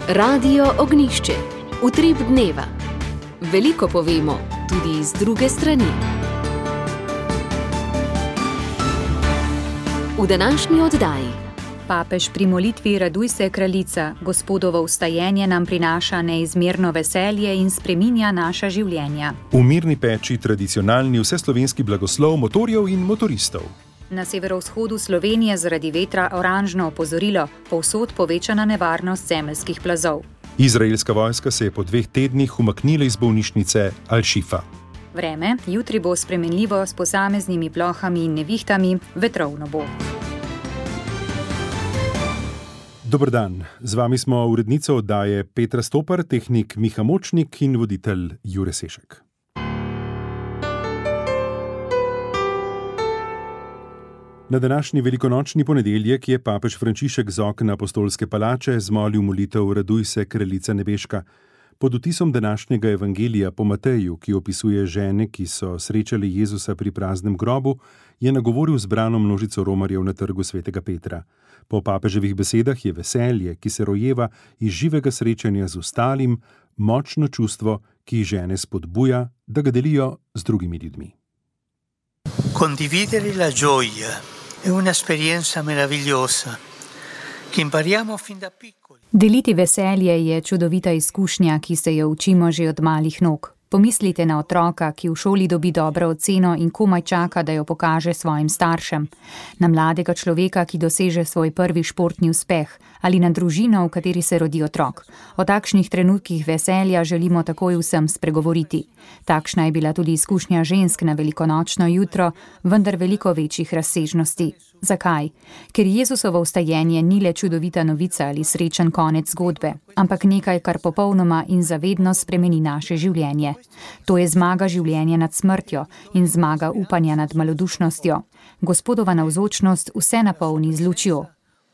Radio Ognjišče. Utrip dneva. Veliko povemo, tudi iz druge strani. V današnji oddaji. Papež pri molitvi Raduj se, kraljica, Gospodovo vstajenje nam prinaša neizmerno veselje in spreminja naša življenja. V mirni peči tradicionalni vseslovenski blagoslov motorjev in motoristov. Na severovzhodu Slovenije zaradi vetra oranžno opozorilo, povsod povečana nevarnost zemeljskih plazov. Izraelska vojska se je po 2 tednih umaknila iz bolnišnice Al-Šifa. Vreme jutri bo spremenljivo s posameznimi plohami in nevihtami, vetrovno bo. Dober dan, z vami smo urednica oddaje Petra Stopar, tehnik Miha Močnik in voditelj Jure Sešek. Na današnji velikonočni ponedeljek je papež Frančišek z okna Apostolske palače zmolil molitev Raduj se, kraljica nebeška. Pod vtisom današnjega evangelija po Mateju, ki opisuje žene, ki so srečali Jezusa pri praznem grobu, je nagovoril zbrano množico romarjev na trgu svetega Petra. Po papeževih besedah je veselje, ki se rojeva iz živega srečanja z ostalim, močno čustvo, ki žene spodbuja, da ga delijo z drugimi ljudmi. Condividere la gioia è un'esperienza meravigliosa che impariamo fin da piccoli. Deliti veselje je čudovita izkušnja, ki se jo učimo že od malih nog. Pomislite na otroka, ki v šoli dobi dobro oceno in komaj čaka, da jo pokaže svojim staršem. Na mladega človeka, ki doseže svoj prvi športni uspeh. Ali na družino, v kateri se rodi otrok. O takšnih trenutkih veselja želimo takoj vsem spregovoriti. Takšna je bila tudi izkušnja žensk na velikonočno jutro, vendar veliko večjih razsežnosti. Zakaj? Ker Jezusovo vstajenje ni le čudovita novica ali srečen konec zgodbe, ampak nekaj, kar popolnoma in zavedno spremeni naše življenje. To je zmaga življenja nad smrtjo in zmaga upanja nad malodušnostjo. Gospodova navzočnost vse napolni z lučjo.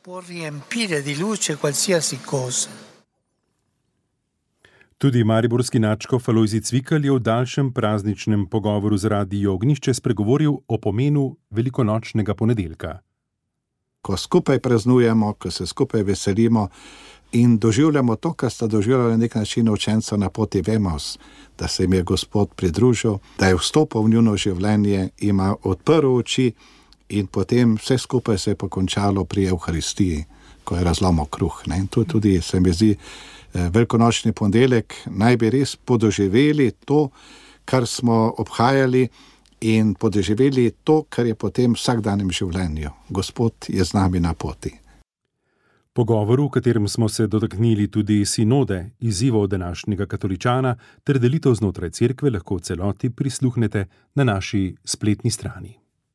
Tudi mariborski nadškof Alojzij Cvikl je v daljšem prazničnem pogovoru z Radio Ognjišče spregovoril o pomenu velikonočnega ponedeljka. Ko skupaj praznujemo, ko se skupaj veselimo in doživljamo to, kar sta doživljali na nek način učenca na poti v Emaus, da se jim je Gospod pridružil, da je vstopil v njuno življenje, ima odprl oči in potem vse skupaj se je pokončalo pri Evharistiji, ko je razlomil kruh. In to tudi se mi zdi velikonočni ponedeljek, naj bi res podoživeli to, kar smo obhajali in podoživeli to, kar je potem v vsakdanjem življenju. Gospod je z nami na poti. Pogovoru, v katerem smo se dotaknili tudi sinode, izzivov današnjega katoličana ter delitev znotraj cerkve, lahko v celoti prisluhnete na naši spletni strani.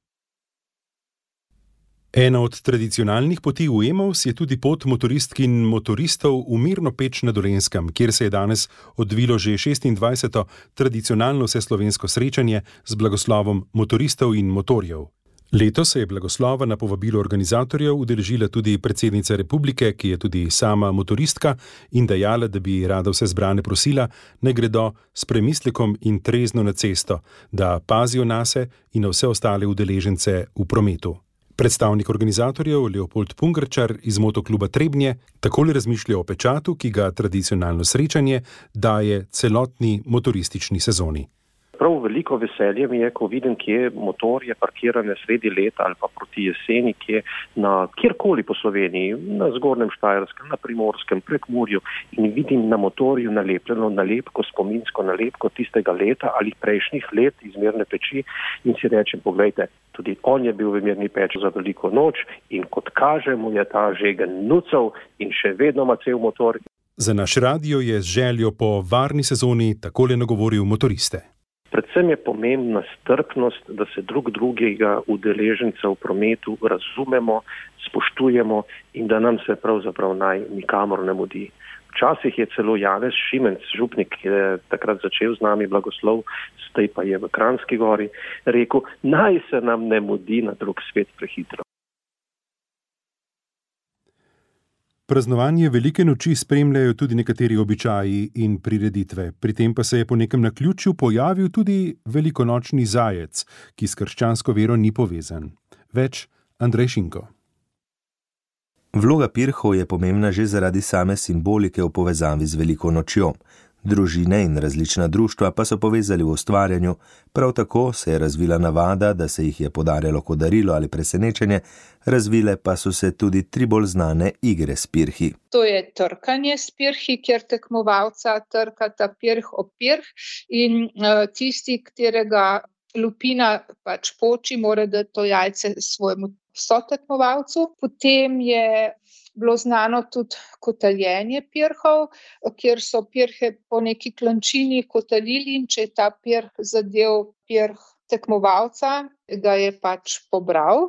Ena od tradicionalnih poti v Emaus je tudi pot motoristk in motoristov v Mirno peč na Dolenjskem, kjer se je danes odvilo že 26. tradicionalno vseslovensko srečanje z blagoslovom motoristov in motorjev. Letos se je blagoslova na povabilo organizatorjev udeležila tudi predsednica republike, ki je tudi sama motoristka, in dejala, da bi rada vse zbrane prosila, naj gredo s premislekom in trezno na cesto, da pazijo nase in na vse ostale udeležence v prometu. Predstavnik organizatorjev Leopold Pungarčar iz Motokluba Trebnje takole razmišlja o pečatu, ki ga tradicionalno srečanje daje celotni motoristični sezoni. Prav veliko veselje mi je, ko vidim, kje motorje parkirane sredi leta ali pa proti jeseni, kjerkoli po Sloveniji, na Zgornjem Štajerskem, na Primorskem, Prekmurju, in vidim na motorju nalepljeno nalepko, spominsko nalepko tistega leta ali prejšnjih let iz Mirne peči in si rečem, poglejte, tudi on je bil v Mirni peči za veliko noč in kot kaže mu je ta žegen nucov in še vedno ima cel motor. Za naš radio je z željo po varni sezoni takole nagovoril motoriste. Predvsem je pomembna strpnost, da se drugega udeleženca v prometu razumemo, spoštujemo in da nam se pravzaprav naj nikamor ne mudi. Včasih je celo Janez Šimenc, župnik, ki je takrat začel z nami blagoslov, zdaj pa je v Kranjski Gori, rekel, naj se nam ne mudi na drug svet prehitro. Praznovanje velike noči spremljajo tudi nekateri običaji in prireditve. Pri tem pa se je po nekem naključju pojavil tudi velikonočni zajec, ki s krščansko vero ni povezan. Več Andrej Šinko. Vloga pirhov je pomembna že zaradi same simbolike v povezavi z veliko nočjo. Družine in različna društva pa so povezali v ustvarjanju, prav tako se je razvila navada, da se jih je podarjalo kot darilo ali presenečenje, razvile pa so se tudi 3 bolj znane igre s pirhi. To je trkanje s pirhi, kjer tekmovalca trkata pirh ob pirh in tisti, katerega lupina pač poči, mora dati to jajce svojemu sotekmovalcu. Potem je bilo znano tudi kotaljenje pirhov, kjer so pirhe po neki klančini kotalili in če je ta pirh zadel pirh tekmovalca, ga je pač pobral.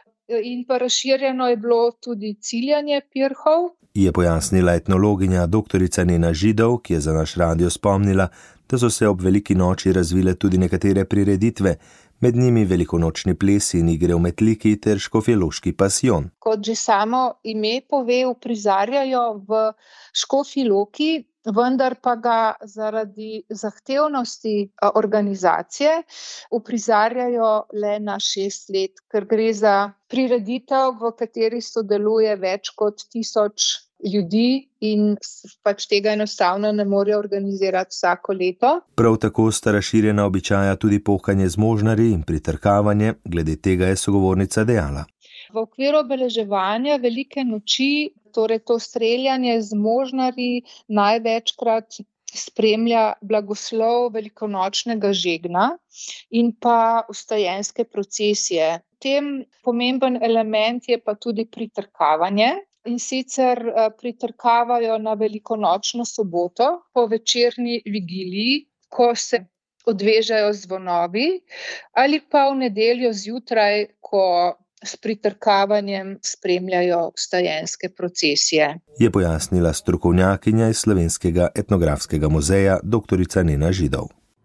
In pa razširjeno je bilo tudi ciljanje pirhov. Je pojasnila etnologinja doktorica Nena Židov, ki je za naš radio spomnila, da so se ob veliki noči razvile tudi nekatere prireditve, med njimi velikonočni plesi in igre v metliki ter škofjeloški pasijon. Kot že samo ime pove, uprizarjajo v Škofji Loki, vendar pa ga zaradi zahtevnosti organizacije uprizarjajo le na 6 let, ker gre za prireditev, v kateri sodeluje več kot 1000 ljudi in pač tega enostavno ne morejo organizirati vsako leto. Prav tako sta razširjena običaja tudi pohanje z možnarji in pritrkavanje, glede tega je sogovornica dejala. V okviru obeleževanja velike noči, torej to streljanje z možnarji, največkrat spremlja blagoslov velikonočnega žegna in pa vstajenske procesije. Tem pomemben element je pa tudi pritrkavanje. In sicer pritrkavajo na velikonočno soboto po večerni vigiliji, ko se odvežajo zvonovi, ali pa v nedeljo zjutraj, ko s pritrkavanjem spremljajo vstajenske procesije. Je pojasnila strokovnjakinja iz Slovenskega etnografskega muzeja doktorica Nena Židov.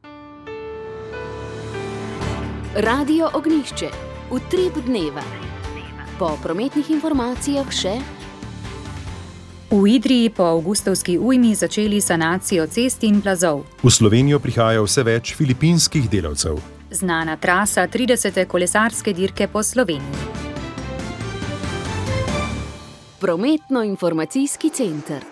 Radio Ognjišče. Utrip dneva. Po prometnih informacijah še... V Idriji po avgustovski ujmi začeli sanacijo cest in plazov. V Slovenijo prihaja vse več filipinskih delavcev. Znana trasa 30. kolesarske dirke po Sloveniji. Prometno-informacijski center.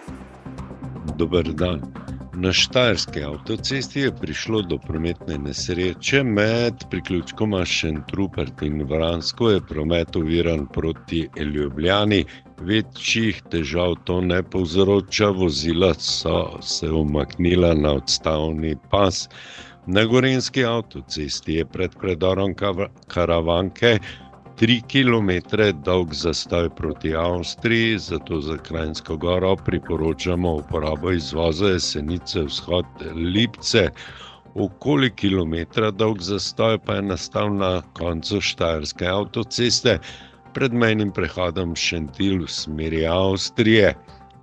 Dober dan. Na Štajerski avtocesti je prišlo do prometne nesreče med priključkoma Šentrupert in Vransko. Je promet oviran proti Ljubljani. Večjih težav to ne povzroča, vozila so se umaknila na odstavni pas. Na Gorenjski avtocesti je pred predorom Karavanke 3 kilometre dolg zastoj proti Avstriji, zato za Kranjsko Goro priporočamo uporabo izvoza Jesenice vzhod Lipce. Okoli kilometra dolg zastoj pa je nastal na koncu Štajerske avtoceste pred mejnim prehodom Šentilj v smeri Avstrije.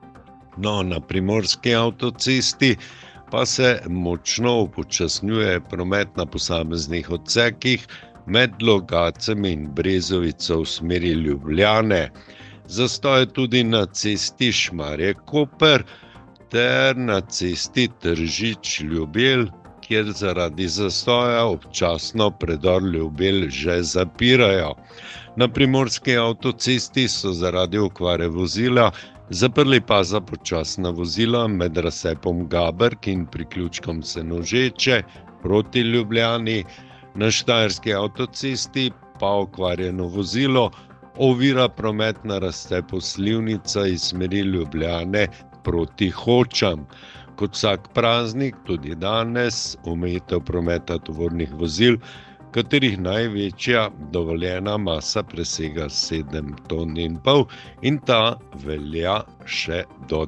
No, na Primorski avtocesti pa se močno upočasnjuje promet na posameznih odsekih med Logacem in Brezovico v smeri Ljubljane. Zastoj tudi na cesti Šmarje-Koper ter na cesti Tržič-Ljubelj, kjer zaradi zastoja občasno predor Ljubelj že zapirajo. Na Primorski avtocesti so zaradi okvare vozila zaprli pas za počasna vozila med razcepom Gaberk in priključkom Senožeče proti Ljubljani. Na Štajerski avtocesti pa okvarjeno vozilo ovira promet na razcepu Slivnica iz smeri Ljubljane proti Hočam. Kot vsak praznik, tudi danes, omejitev prometa tovornih vozil, katerih največja dovoljena masa presega 7,5 ton in ta velja še do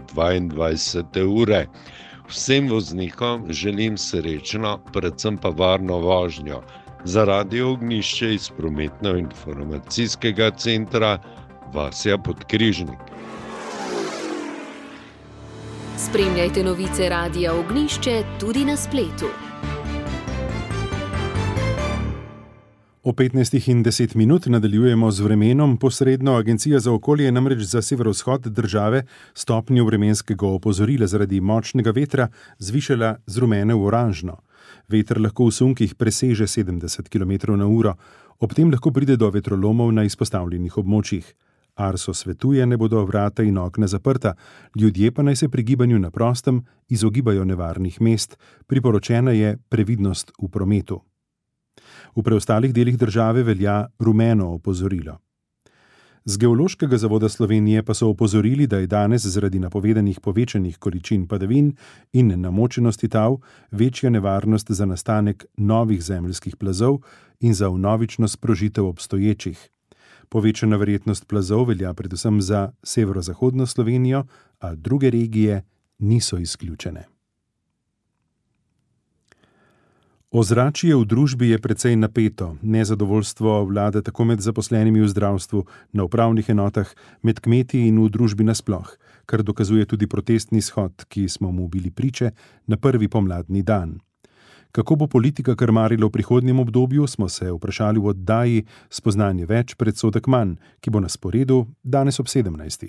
22. ure. Vsem voznikom želim srečno, predvsem pa varno vožnjo. Za Radio Ognjišče iz prometno-informacijskega centra Vasja Podkrižnik. Spremljajte novice Radia Ognjišče tudi na spletu. O 15:10 nadaljujemo z vremenom. Posredno Agencija za okolje je namreč za severovzhod države stopnjo vremenskega opozorila zaradi močnega vetra zvišala z rumene v oranžno. Veter lahko v sunkih preseže 70 km/h, ob tem lahko pride do vetrolomov na izpostavljenih območjih. Arso svetuje, ne bodo vrata in okna zaprta, ljudje pa naj se pri gibanju na prostem izogibajo nevarnih mest, priporočena je previdnost v prometu. V preostalih delih države velja rumeno opozorilo. Z Geološkega zavoda Slovenije pa so opozorili, da je danes zaradi napovedanih povečanih količin padavin in namočenosti tal večja nevarnost za nastanek novih zemeljskih plazov in za vnovično sprožitev obstoječih. Povečana verjetnost plazov velja predvsem za severozahodno Slovenijo, a druge regije niso izključene. Ozračje v družbi je precej napeto, nezadovoljstvo vlada tako med zaposlenimi v zdravstvu, na upravnih enotah, med kmeti in v družbi nasploh, kar dokazuje tudi protestni shod, ki smo mu bili priče na prvi pomladni dan. Kako bo politika krmarila v prihodnjem obdobju, smo se vprašali v oddaji Spoznanje več, predsodek manj, ki bo na sporedu danes ob 17.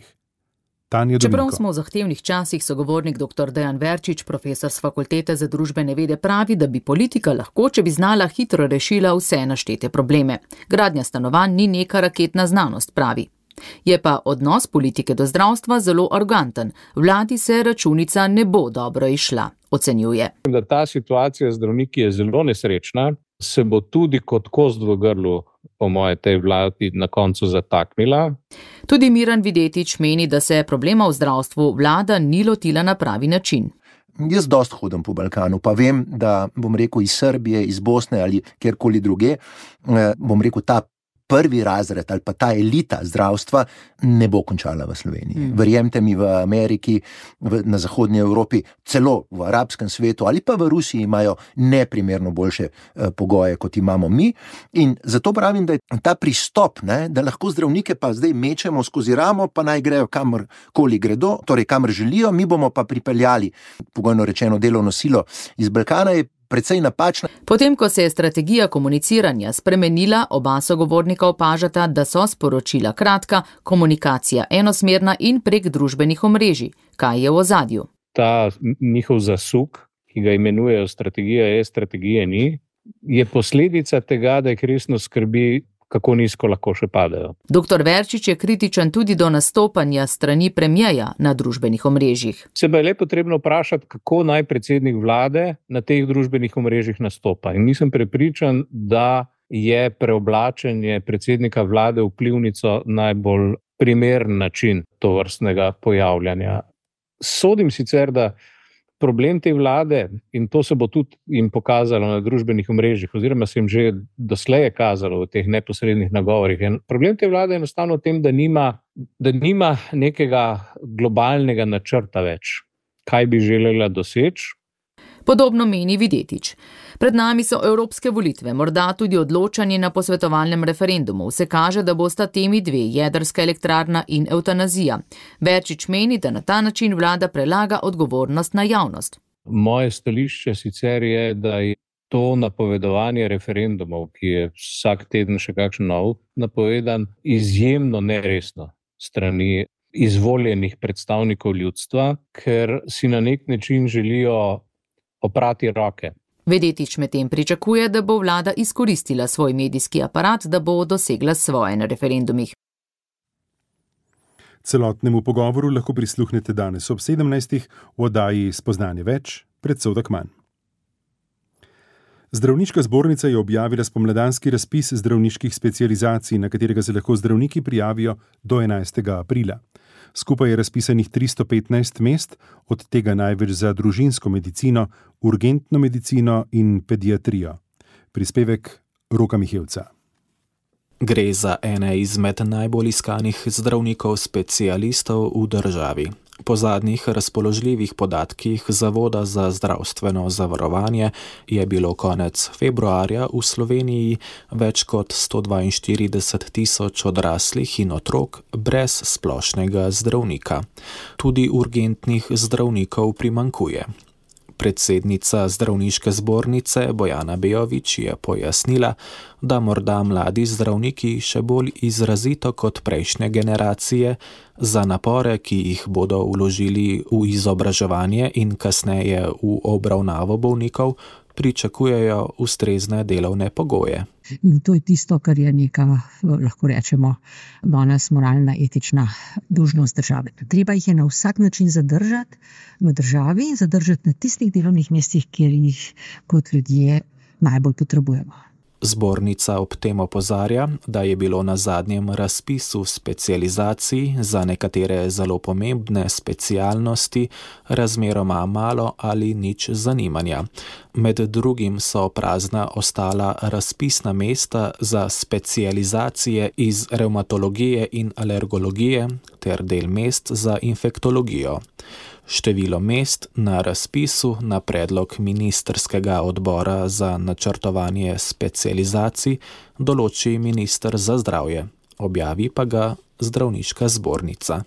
Čeprav smo v zahtevnih časih, sogovornik dr. Dejan Verčič, profesor s Fakultete za družbene vede, pravi, da bi politika lahko, če bi znala, hitro rešila vse naštete probleme. Gradnja stanovanj ni neka raketna znanost, pravi. Je pa odnos politike do zdravstva zelo arroganten. Vladi se računica ne bo dobro izšla, ocenjuje. Da ta situacija z zdravniki je zelo nesrečna, se bo tudi kot kost v grlu po moje tej vladi na koncu zataknila. Tudi Miran Videtič meni, da se problema v zdravstvu vlada ni lotila na pravi način. Jaz dost hodim po Balkanu, pa vem, da bom rekel iz Srbije, iz Bosne ali kjerkoli druge, bom rekel ta prvi razred ali pa ta elita zdravstva ne bo končala v Sloveniji. Verjemite mi, v Ameriki, na zahodnji Evropi, celo v arabskem svetu ali pa v Rusiji imajo neprimerno boljše pogoje, kot imamo mi. In zato pravim, da je ta pristop, da lahko zdravnike pa zdaj mečemo skozi ramo, pa naj grejo kamorkoli gredo, torej kamor želijo, mi bomo pa pripeljali, pogojno rečeno, delovno silo iz Balkana, je precej napačna. Potem, ko se je strategija komuniciranja spremenila, oba sogovornika opažata, da so sporočila kratka, komunikacija enosmerna in prek družbenih omrežij. Kaj je v ozadju? Ta njihov zasuk, ki ga imenujejo strategija, strategije ni, je posledica tega, da jih resno skrbi, kako nizko lahko še padejo. Dr. Verčič je kritičen tudi do nastopanja strani premierja na družbenih omrežjih. Se pa je le potrebno vprašati, kako naj predsednik vlade na teh družbenih omrežjih nastopa. In nisem prepričan, da je preoblačenje predsednika vlade v vplivnico najbolj primeren način tovrstnega pojavljanja. Sodim sicer, da problem te vlade, in to se bo tudi jim pokazalo na družbenih omrežjih, oziroma se jim že doslej je kazalo v teh neposrednih nagovorih. Problem te vlade je enostavno v tem, da nima nekega globalnega načrta več, kaj bi želela doseči. Podobno meni Videtič. Pred nami so evropske volitve, morda tudi odločanje na posvetovalnem referendumu. Se kaže, da bosta temi dve, jedrska elektrarna in evtanazija. Verčič meni, da na ta način vlada prelaga odgovornost na javnost. Moje stališče sicer je, da je to napovedovanje referendumov, ki je vsak teden še kakšen nov napovedan, izjemno neresno strani izvoljenih predstavnikov ljudstva, ker si na nek način želijo oprati roke. Videtič medtem pričakuje, da bo vlada izkoristila svoj medijski aparat, da bo dosegla svoje na referendumih. Celotnemu pogovoru lahko prisluhnete danes ob 17. v oddaji Spoznanje več, predsodek manj. Zdravniška zbornica je objavila spomladanski razpis zdravniških specializacij, na katerega se lahko zdravniki prijavijo do 11. aprila. Skupaj je razpisanih 315 mest, od tega največ za družinsko medicino, urgentno medicino in pediatrijo. Prispevek Roka Mihevca. Gre za ene izmed najbolj iskanih zdravnikov specialistov v državi. Po zadnjih razpoložljivih podatkih Zavoda za zdravstveno zavarovanje je bilo konec februarja v Sloveniji več kot 142 tisoč odraslih in otrok brez splošnega zdravnika. Tudi urgentnih zdravnikov primanjkuje. Predsednica zdravniške zbornice Bojana Bejovič je pojasnila, da morda mladi zdravniki še bolj izrazito kot prejšnje generacije za napore, ki jih bodo vložili v izobraževanje in kasneje v obravnavo bolnikov, pričakujejo ustrezne delovne pogoje. In to je tisto, kar je neka, lahko rečemo, danes moralna, etična dolžnost države. Treba jih je na vsak način zadržati v državi, zadržati na tistih delovnih mestih, kjer jih kot ljudje najbolj potrebujemo. Zbornica ob tem opozarja, da je bilo na zadnjem razpisu specializacij za nekatere zelo pomembne specialnosti razmeroma malo ali nič zanimanja. Med drugim so prazna ostala razpisna mesta za specializacije iz revmatologije in alergologije ter del mest za infektologijo. Število mest na razpisu na predlog ministrskega odbora za načrtovanje specializacij določi minister za zdravje, objavi pa ga zdravniška zbornica.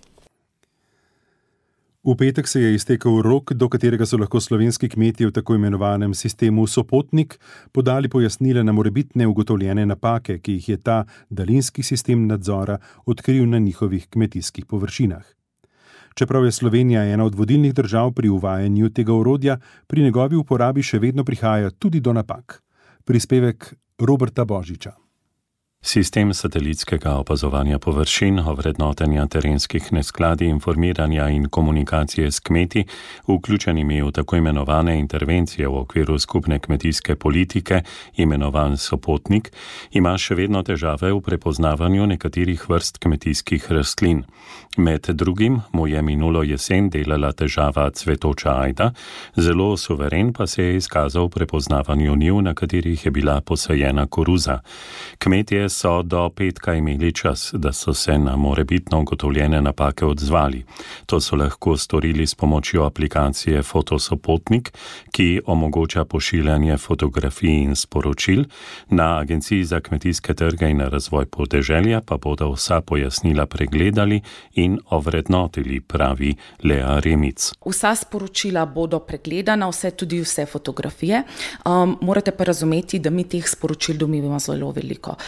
V petek se je iztekel rok, do katerega so lahko slovenski kmetje v tako imenovanem sistemu Sopotnik podali pojasnila na morebitne ugotovljene napake, ki jih je ta daljinski sistem nadzora odkril na njihovih kmetijskih površinah. Čeprav je Slovenija ena od vodilnih držav pri uvajanju tega orodja, pri njegovi uporabi še vedno prihaja tudi do napak. Prispevek Roberta Božiča. Sistem satelitskega opazovanja površin, ovrednotenja terenskih neskladij, informiranja in komunikacije s kmeti, vključenimi v tako imenovane intervencije v okviru skupne kmetijske politike, imenovan Sopotnik, ima še vedno težave v prepoznavanju nekaterih vrst kmetijskih rastlin. Med drugim mu je minulo jesen delala težava cvetoča ajda, zelo suveren pa se je izkazal v prepoznavanju njiv, na katerih je bila posajena koruza. Kmetje so do petka imeli čas, da so se na morebitno ugotovljene napake odzvali. To so lahko storili s pomočjo aplikacije Fotosopotnik, ki omogoča pošiljanje fotografij in sporočil. Na Agenciji za kmetijske trge in razvoj podeželja pa bodo vsa pojasnila pregledali in ovrednotili, pravi Lea Remic. Vsa sporočila bodo pregledana, tudi vse fotografije. Morate pa razumeti, da mi teh sporočil dobivamo zelo veliko.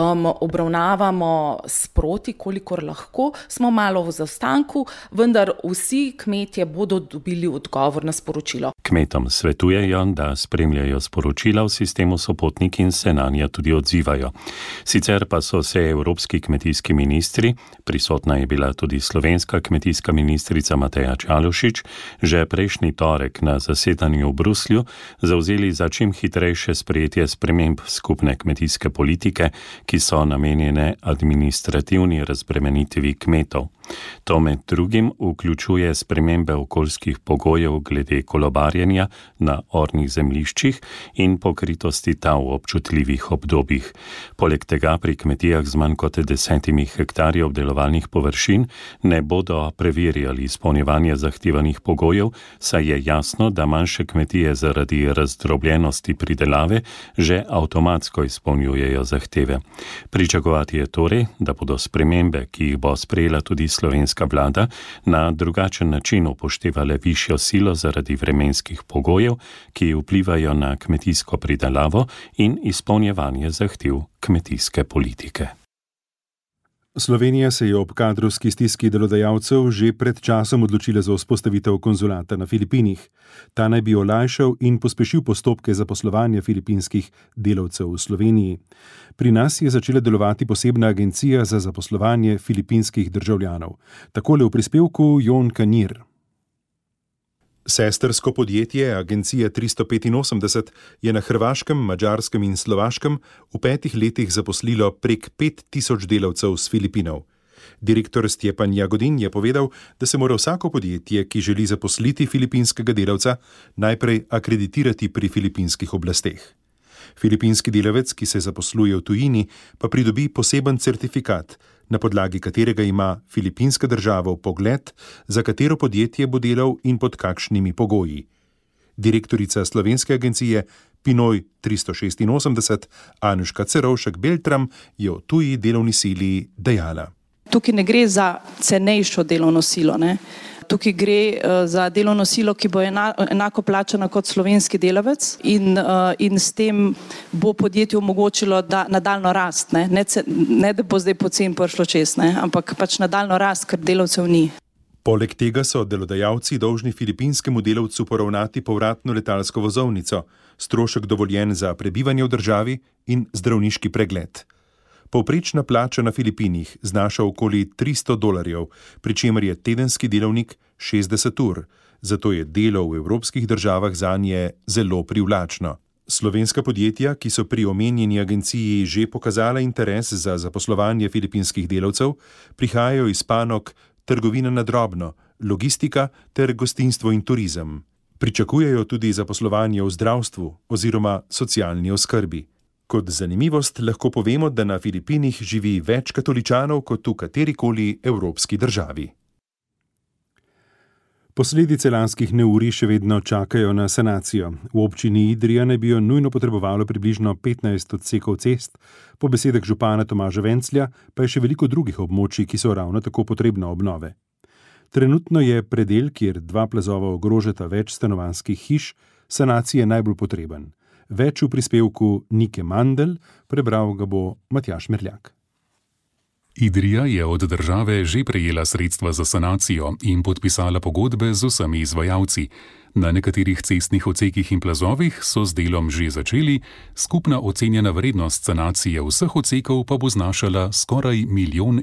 Obravnavamo sproti, kolikor lahko, smo malo v zaostanku, vendar vsi kmetje bodo dobili odgovor na sporočilo. Kmetom svetujejo, da spremljajo sporočila v sistemu Sopotnik in se nanje tudi odzivajo. Sicer pa so se evropski kmetijski ministri, prisotna je bila tudi slovenska kmetijska ministrica Mateja Čalušić, že prejšnji torek na zasedanju v Bruslju zavzeli za čim hitrejše sprejetje sprememb skupne kmetijske politike, ki so namenjene administrativni razbremenitvi kmetov. To med drugim vključuje spremembe okoljskih pogojev glede kolobarjenja na ornih zemljiščih in pokritosti tal v občutljivih obdobjih. Poleg tega pri kmetijah z manj kot 10 hektarji obdelovalnih površin ne bodo preverjali izpolnjevanje zahtevanih pogojev, saj je jasno, da manjše kmetije zaradi razdrobljenosti pridelave že avtomatsko izpolnjujejo zahteve. Pričakovati je torej, da bodo spremembe, ki jih bo sprejela tudi slovenska vlada, na drugačen način upoštevale višjo silo zaradi vremenskih pogojev, ki vplivajo na kmetijsko pridelavo in izpolnjevanje zahtev kmetijske politike. Slovenija se je ob kadrovski stiski delodajalcev že pred časom odločila za vzpostavitev konzulata na Filipinih. Ta naj bi olajšal in pospešil postopke zaposlovanja filipinskih delavcev v Sloveniji. Pri nas je začela delovati posebna agencija za zaposlovanje filipinskih državljanov. Takole v prispevku Jon Kanjir. Sestrsko podjetje, agencija 385, je na Hrvaškem, Madžarskem in Slovaškem v 5 letih zaposlilo prek 5000 delavcev z Filipinov. Direktor Stjepan Jagodin je povedal, da se mora vsako podjetje, ki želi zaposliti filipinskega delavca, najprej akreditirati pri filipinskih oblasteh. Filipinski delavec, ki se zaposluje v tujini, pa pridobi poseben certifikat, na podlagi katerega ima filipinska država vpogled, za katero podjetje bo delal in pod kakšnimi pogoji. Direktorica slovenske agencije Pinoj 386, Anuška Cerovšek-Beltram, je o tuji delovni sili dejala. Tukaj ne gre za cenejšo delovno silo, ne? Tukaj gre za delovno silo, ki bo enako plačana kot slovenski delavec in s tem bo podjetje omogočilo, da nadaljno rast, ne da bo zdaj poceni prišlo čez, ampak pač nadaljno rast, ker delavcev ni. Poleg tega so delodajalci dolžni filipinskemu delavcu poravnati povratno letalsko vozovnico, strošek dovoljen za prebivanje v državi in zdravniški pregled. Povprečna plača na Filipinih znaša okoli $300, pri čemer je tedenski delovnik 60 ur, zato je delo v evropskih državah zanje zelo privlačno. Slovenska podjetja, ki so pri omenjeni agenciji že pokazala interes za zaposlovanje filipinskih delavcev, prihajajo iz panog trgovina na drobno, logistika ter gostinstvo in turizem. Pričakujejo tudi zaposlovanje v zdravstvu oziroma socialni oskrbi. Kot zanimivost lahko povemo, da na Filipinih živi več katoličanov kot v katerikoli evropski državi. Posledice lanskih neurij še vedno čakajo na sanacijo. V občini Idrija naj bi jo nujno potrebovalo približno 15 odsekov cest, po besedah župana Tomaža Venclja pa je še veliko drugih območij, ki so ravno tako potrebna obnove. Trenutno je predel, kjer 2 plazova ogrožata več stanovanjskih hiš, sanacije najbolj potreben. Več v prispevku Nike Mandl, prebral ga bo Matjaž Merljak. Idrija je od države že prejela sredstva za sanacijo in podpisala pogodbe z vsemi izvajalci. Na nekaterih cestnih odsekih in plazovih so z delom že začeli, skupna ocenjena vrednost sanacije vseh odsekov pa bo znašala skoraj €1 milijon.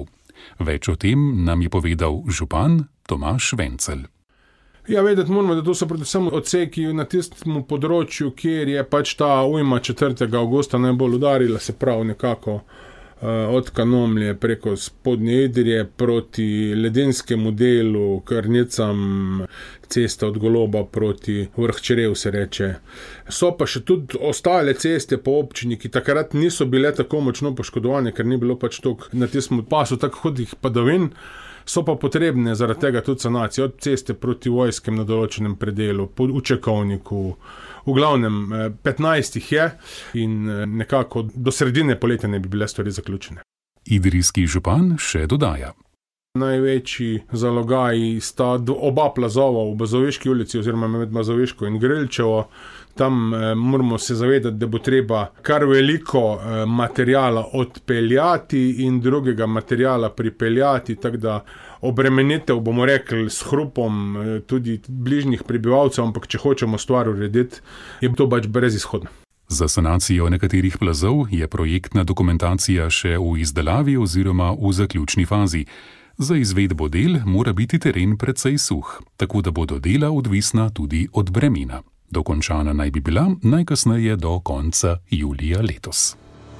Več o tem nam je povedal župan Tomaž Vencel. Ja, vedeti moramo, da to so predvsem odseki na tistem področju, kjer je pač ta ujma 4. avgusta najbolj udarila, se pravi nekako od Kanomlje preko spodnje Idrije proti ledenskemu delu, Krnicam, cesta od Goloba proti Vrh Črev se reče. So pa še tudi ostale ceste po občini, ki takrat niso bile tako močno poškodovane, ker ni bilo pač toliko na tistem pasu tako hudih padavin. So pa potrebne zaradi tega tudi sanacije, od ceste proti Vojskem na določenem predelu, v Čekovniku, v glavnem 15 jih je in nekako do sredine poletja ne bi bile stvari zaključene. Idrijski župan še dodaja. Največji zalogaji sta oba plazova v Bazoviški ulici oziroma med Bazoviško in Grilčevo. Tam moramo se zavedati, da bo treba kar veliko materijala odpeljati in drugega materijala pripeljati, tako da obremenitev, bomo rekli, s hrupom tudi bližnjih prebivalcev, ampak če hočemo stvar urediti, je to pač brezizhodno. Za sanacijo nekaterih plazov je projektna dokumentacija še v izdelavi oziroma v zaključni fazi. Za izvedbo del mora biti teren precej suh, tako da bodo dela odvisna tudi od vremena. Dokončana naj bi bila najkasneje do konca julija letos.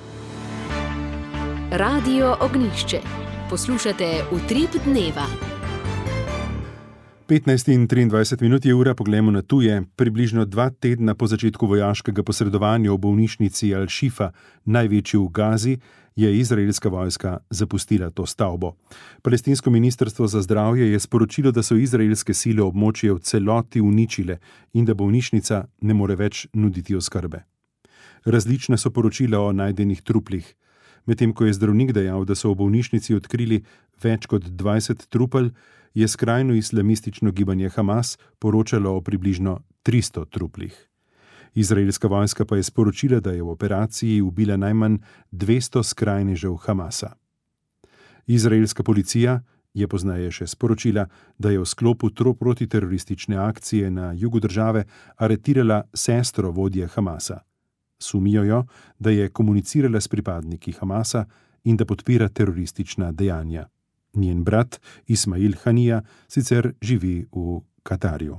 Radio Ognjišče. Poslušate Utrip dneva. 15:23 je ura, poglejmo na tuje. Približno 2 tedna po začetku vojaškega posredovanja v bolnišnici Al-Shifa, največji v Gazi, je izraelska vojska zapustila to stavbo. Palestinsko ministrstvo za zdravje je sporočilo, da so izraelske sile območje v celoti uničile in da bolnišnica ne more več nuditi oskrbe. Različne so poročila o najdenih truplih. Medtem ko je zdravnik dejal, da so v bolnišnici odkrili več kot 20 trupel, je skrajno islamistično gibanje Hamas poročalo o približno 300 truplih. Izraelska vojska pa je sporočila, da je v operaciji ubila najmanj 200 skrajnežev Hamasa. Izraelska policija je pozneje še sporočila, da je v sklopu protiteroristične akcije na jugu države aretirala sestro vodje Hamasa. Sumijo jo, da je komunicirala s pripadniki Hamasa in da podpira teroristična dejanja. Njen brat Ismail Hanija sicer živi v Katarju.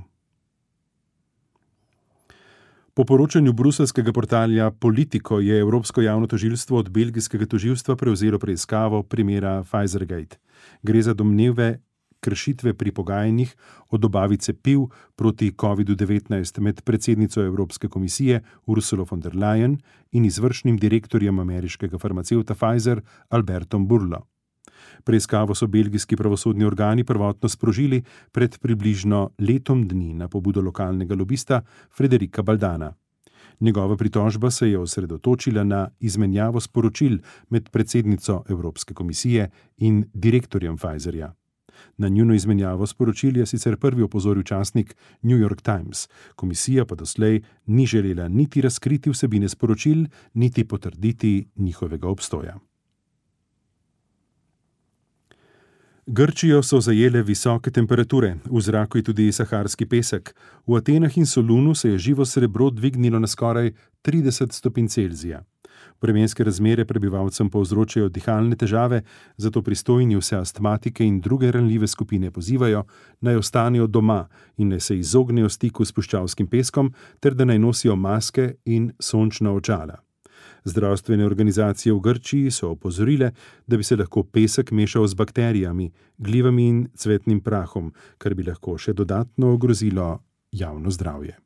Po poročanju bruselskega portalja Politico je Evropsko javno tožilstvo od belgijskega tožilstva prevzelo preiskavo primera Pfizergate. Gre za domneve kršitve pri pogajanjih o dobavi cepiv proti COVID-19 med predsednico Evropske komisije Ursulo von der Leyen in izvršnim direktorjem ameriškega farmacevta Pfizer Albertom Burlo. Preiskavo so belgijski pravosodni organi prvotno sprožili pred približno letom dni na pobudo lokalnega lobista Frederika Baldana. Njegova pritožba se je osredotočila na izmenjavo sporočil med predsednico Evropske komisije in direktorjem Pfizerja. Na njuno izmenjavo sporočil je sicer prvi opozoril časnik New York Times. Komisija pa doslej ni želela niti razkriti vsebine sporočil, niti potrditi njihovega obstoja. Grčijo so zajele visoke temperature, v zraku je tudi saharski pesek. V Atenah in Solunu se je živo srebro dvignilo na skoraj 30 stopinj Celzija. Vremenske razmere prebivalcem povzročajo dihalne težave, zato pristojni vse astmatike in druge ranljive skupine pozivajo, naj ostanejo doma in naj se izognejo stiku s puščavskim peskom, ter da naj nosijo maske in sončna očala. Zdravstvene organizacije v Grčiji so opozorile, da bi se lahko pesek mešal z bakterijami, glivami in cvetnim prahom, kar bi lahko še dodatno ogrozilo javno zdravje.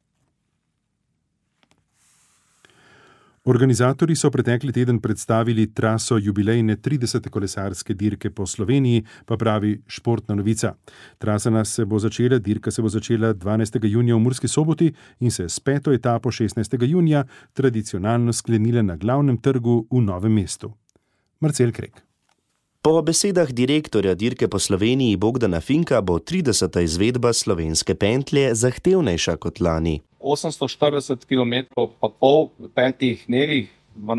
Organizatorji so pretekli teden predstavili traso jubilejne 30. kolesarske dirke po Sloveniji, pa pravi športna novica. Dirka se bo začela 12. junija v Murski Soboti in se s 5. etapo 16. junija tradicionalno sklenila na glavnem trgu v Novem mestu. Marcel Krek. Po besedah direktorja dirke po Sloveniji Bogdana Finka bo 30. izvedba slovenske pentlje zahtevnejša kot lani. 840 km pa pol v 5 dnevih,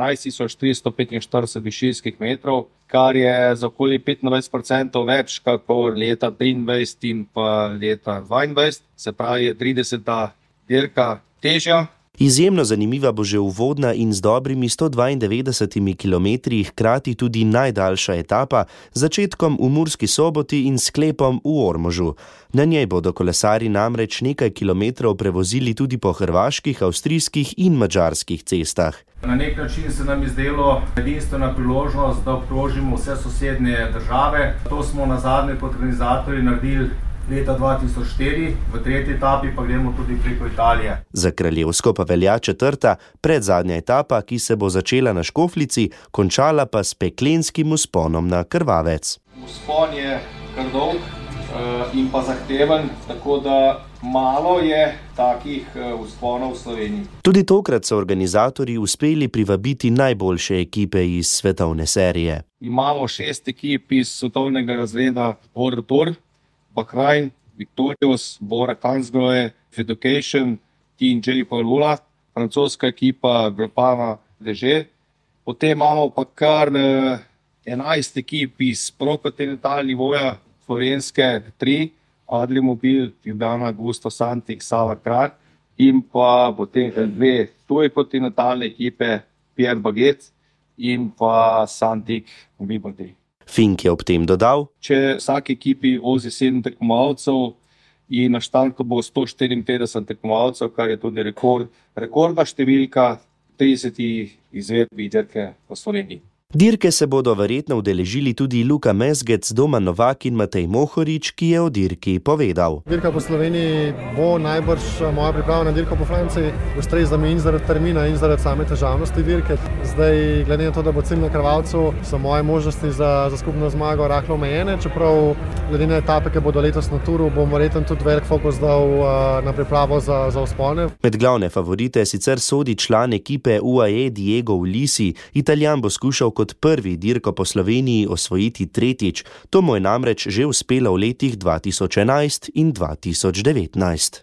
12.445 višinskih metrov, kar je za okoli 25% več kakor leta 23 in pa leta 22, se pravi je 30. dirka težja. Izjemno zanimiva bo že uvodna in z dobrimi 192 km hkrati tudi najdaljša etapa, začetkom v Murski Soboti in sklepom v Ormožu. Na njej bodo kolesarji namreč nekaj kilometrov prevozili tudi po hrvaških, avstrijskih in madžarskih cestah. Na nek način se nam je zdelo edinstvena priložnost, da obkrožimo vse sosednje države. To smo nazadnje kot organizatorji naredili leta 2004, v 3. etapi pa gremo tudi preko Italije. Za kraljevsko pa velja 4., predzadnja etapa, ki se bo začela na Škofljici, končala pa s peklenskim vzponom na Krvavec. Vzpon je kar dolg in pa zahteven, tako da malo je takih vzponov v Sloveniji. Tudi tokrat so organizatorji uspeli privabiti najboljše ekipe iz svetovne serije. Imamo 6 ekip iz svetovnega razreda World Tour, Bahrain, Victorious, Bora Hansgrohe, Education, TNJ Palula, francoska ekipa Groupama Leger. Potem imamo pa kar 11 ekip iz prokontinentalnih nivoja, slovenske 3, Adli Mobil, Ljubljana, Gusto, Santik, Sava Kranj in pa potem 2 tuje kontinentalne ekipe, Pierre Baguette in pa Santik Vibaldi. Fink je ob tem dodal: Če vsaki ekipi vozi 7 tekmovalcev in na štartu bo 154 tekmovalcev, kar je tudi rekordna številka 30 izvedb dirke po Sloveniji. Dirke se bodo verjetno udeležili tudi Luka Mezgec, Doman Novak in Matej Mohorič, ki je o dirki povedal. Dirka po Sloveniji bo najbrž moja priprava na dirko po Franciji, ustreza mi in zaradi termina in zaradi same težavnosti dirke. Zdaj, glede na to, da bo cilj na Krvavcu, so moje možnosti za skupno zmago rahlo omejene, čeprav glede na etape, ki bodo letos na turu, bom verjetno tudi velik fokus dal na pripravo za vzpone. Med glavne favorite sicer sodi član ekipe UAE Diego Ulisi. Italijan bo skušal kot prvi dirko po Sloveniji osvojiti 3. To mu je namreč že uspelo v letih 2011 in 2019.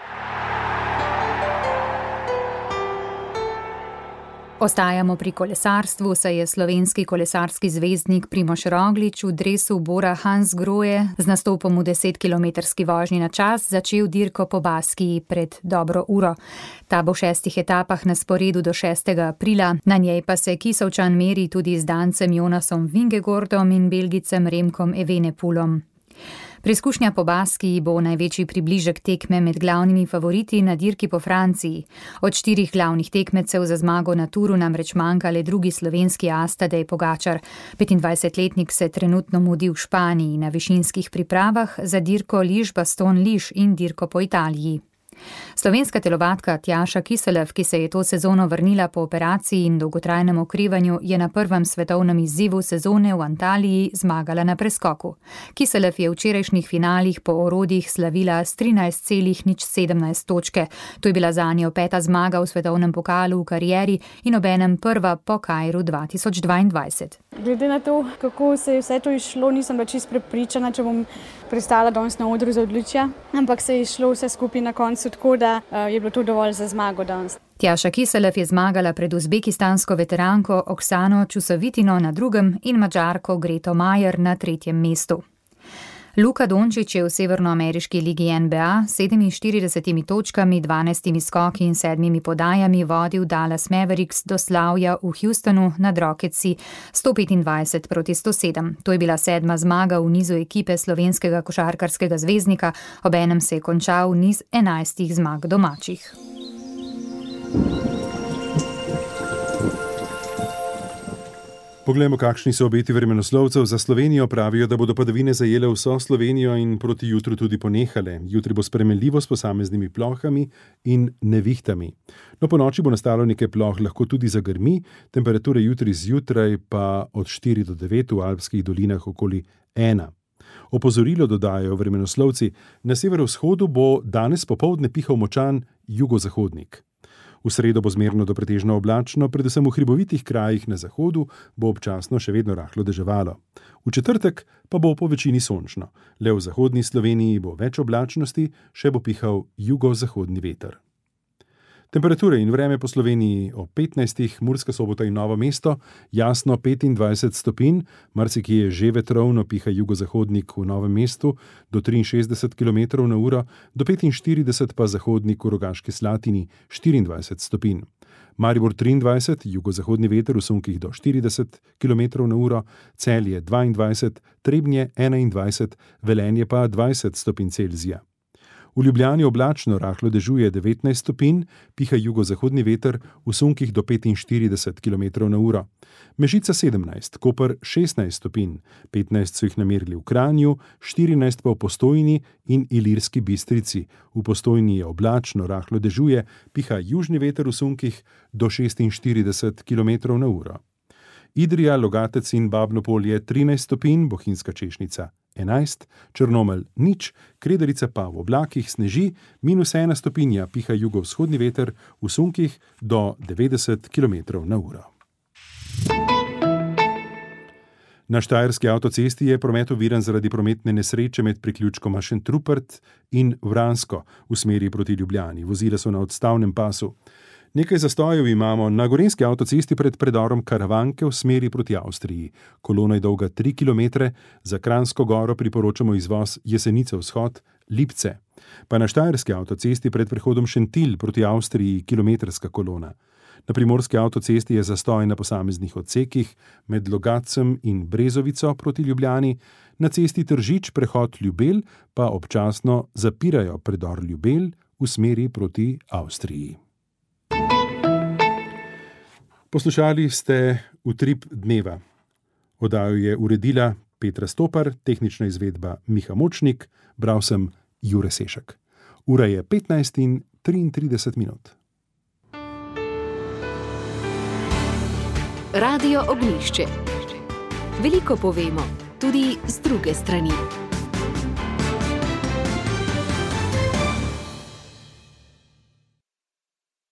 Ostajamo pri kolesarstvu, saj je slovenski kolesarski zvezdnik Primož Roglič v dresu Bora Hansgrohe z nastopom v 10-kilometrski vožnji na čas začel dirko po Baskiji pred dobro uro. Ta bo v 6 etapah na sporedu do 6. aprila, na njej pa se Kisovčan meri tudi z Dancem Jonasom Vingegordom in Belgicem Remkom Evenepoelom. Preizkušnja po Baskiji bo največji približek tekme med glavnimi favoriti na dirki po Franciji. Od 4 glavnih tekmecev za zmago na turu namreč manjka le drugi slovenski as Tadej Pogačar. 25-letnik se trenutno mudi v Španiji na višinskih pripravah za dirko Liž-Bastogne-Liž in dirko po Italiji. Slovenska telovadka Tjaša Kiselev, ki se je to sezono vrnila po operaciji in dolgotrajnem okrevanju, je na prvem svetovnem izzivu sezone v Antaliji zmagala na preskoku. Kiselev je v včerajšnjih finalih po orodjih slavila s 13,017 točke. To je bila zanjo 5. zmaga v svetovnem pokalu v karieri in obenem prva po Kairu 2022. Glede na to, kako se je vse to išlo, nisem bila čisto prepričana, če bom pristala danes na odru za odličja, ampak se je išlo vse skupaj na koncu tako, da je bilo to dovolj za zmago danes. Tjaša Kiselev je zmagala pred uzbekistansko veteranko Oksano Čusovitino na 2. in Mađarko Greto Majer na 3. mestu. Luka Dončić je v severnoameriški ligi NBA s 47 točkami, 12 skoki in 7 podajami vodil Dallas Mavericks do slavja v Houstonu nad Rocketsi 125-107. To je bila 7. zmaga v nizu ekipe slovenskega košarkarskega zvezdnika, obenem se je končal niz 11 zmag domačih. Poglejmo, kakšni so obeti vremenoslovcev za Slovenijo. Pravijo, da bodo padavine zajele vso Slovenijo in proti jutru tudi ponehale. Jutri bo spremenljivo s posameznimi plohami in nevihtami. No, po noči bo nastalo nekaj ploh, lahko tudi zagrmi, temperature jutri zjutraj pa od 4 do 9, v alpskih dolinah okoli 1. Opozorilo dodajajo vremenoslovci, na severovzhodu bo danes popoldne pihal močan jugozahodnik. V sredo bo zmerno do pretežno oblačno, predvsem v hribovitih krajih na zahodu bo občasno še vedno rahlo deževalo. V četrtek pa bo po večini sončno. Le v zahodni Sloveniji bo več oblačnosti, še bo pihal jugozahodni veter. Temperature in vreme po Sloveniji ob 15, Murska Sobota in Novo mesto, jasno 25 stopinj, marsikje je že vetrovno, piha jugozahodnik v Novem mestu do 63 km/h, do 45 pa zahodnik v Rogaški Slatini 24 stopinj. Maribor 23, jugozahodni veter v sunkih do 40 km/h, Celje 22, Trebnje 21, Velenje pa 20 stopinj Celzija. V Ljubljani oblačno, rahlo dežuje 19 stopinj, piha jugozahodni veter v sunkih do 45 km/h. Mežica 17, Koper 16 stopinj, 15 so jih namerili v Kranju, 14 pa v Postojni in Ilirski Bistrici. V Postojni je oblačno, rahlo dežuje, piha južni veter v sunkih do 46 km/h. Idrija, Logatec in Babno Polje 13 stopinj, Bohinjska Češnica 11, Črnomelj 0, Krederica pa v oblakih sneži, -1 stopinja, piha jugovzhodni veter v sunkih do 90 km/h. Na Štajerski avtocesti je promet oviran zaradi prometne nesreče med priključkoma Šentrupert in Vransko v smeri proti Ljubljani. Vozila so na odstavnem pasu. Nekaj zastojev imamo na Gorenjski avtocesti pred predorom Karavanke v smeri proti Avstriji. Kolona je dolga 3 km, za Kranjsko goro priporočamo izvoz Jesenice vzhod, Lipce. Pa na Štajerski avtocesti pred prehodom Šentilj proti Avstriji kilometrska kolona. Na Primorski avtocesti je zastoj na posameznih odsekih med Logatcem in Brezovico proti Ljubljani, na cesti Tržič prehod Ljubelj pa občasno zapirajo predor Ljubelj v smeri proti Avstriji. Poslušali ste Utrip dneva. Oddajo je uredila Petra Stopar, tehnična izvedba Miha Močnik, bral sem Jure Sešek. Ura je 15:33. Radio Ognjišče. Veliko povemo, tudi z druge strani.